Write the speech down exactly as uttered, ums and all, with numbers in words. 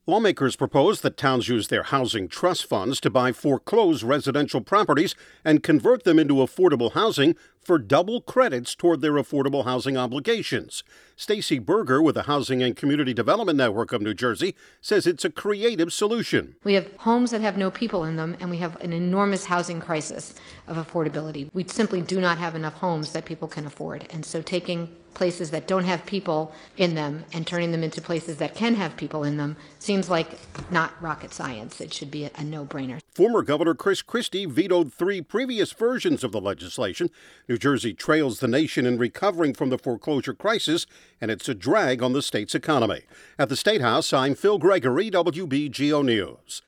Lawmakers propose that towns use their housing trust funds to buy foreclosed residential properties and convert them into affordable housing for double credits toward their affordable housing obligations. Stacy Berger with the Housing and Community Development Network of New Jersey says it's a creative solution. We have homes that have no people in them, and we have an enormous housing crisis of affordability. We simply do not have enough homes that people can afford. And so taking places that don't have people in them and turning them into places that can have people in them seems like not rocket science. It should be a, a no-brainer. Former Governor Chris Christie vetoed three previous versions of the legislation. New Jersey trails the nation in recovering from the foreclosure crisis, and it's a drag on the state's economy. At the State House, I'm Phil Gregory, W B G O News.